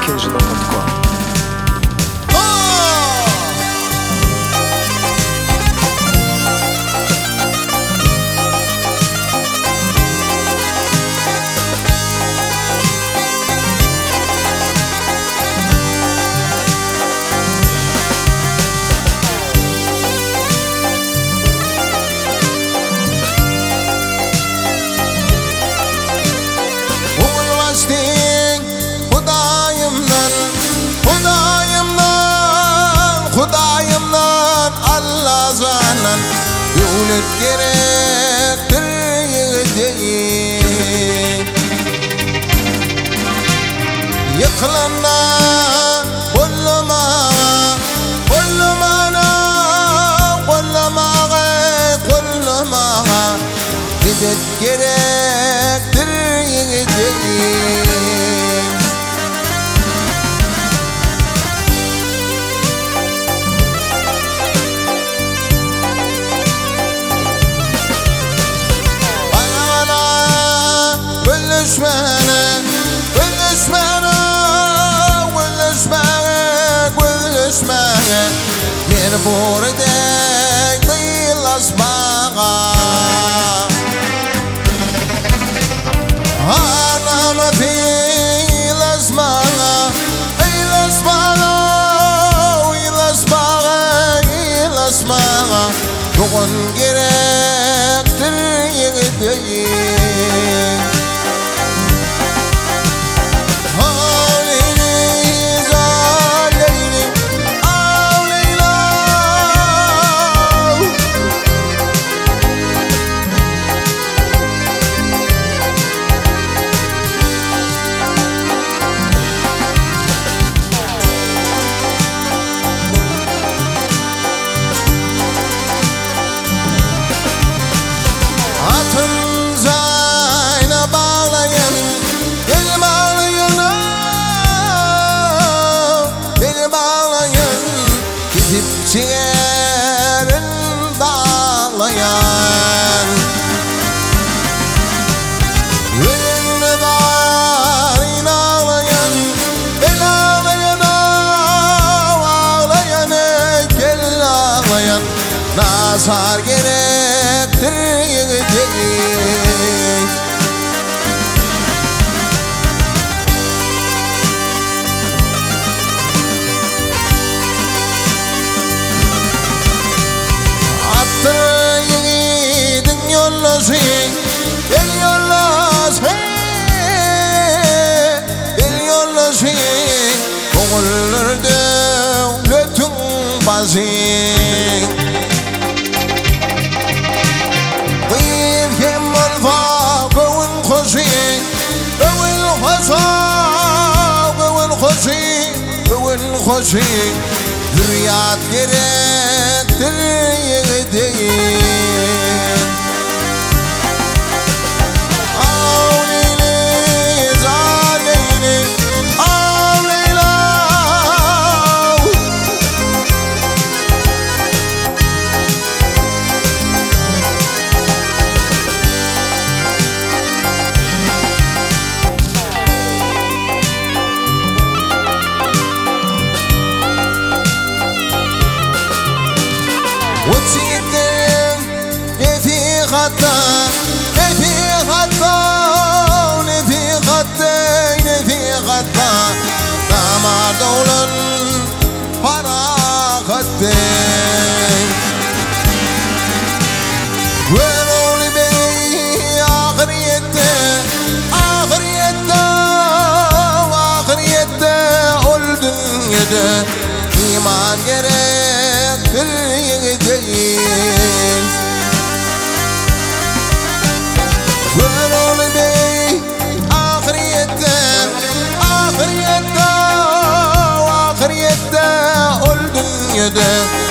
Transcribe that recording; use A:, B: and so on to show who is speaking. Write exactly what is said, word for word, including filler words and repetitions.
A: кенжи точка ком.
B: Hudayımdan Allah zanen yolun gerektir değil. Yıkılana kollama kollamana kollama kollama gidip gerektir değil. Gülüşmene, gülüşmene, gülüşmene, gülüşmene bir burada kıyılaşmağa anamı kıyılaşmağa kıyılaşmağa kıyılaşmağa kıyılaşmağa bugün gerektir değil. Ciğerin dağlayan Ölümlü dağın ağlayan El ağlayan ağlayan Gel ağlayan Nazar gerektir değil. El yollas, el yollas, koğullar devletin bazı. Kıyıp kemal fa, koğul koşu, koğul koşu, koğul koşu, koğul koşu. Zürriyat gerektir değil. وتيدم في غطا في غطا في غطا في غطا ما دولا فراغتي ولولي بي آخريته آخريته آخريته أولدن يده إيمان gerektir değil. Böyle bey ahirette, ahirette, ahirette öldün yedi.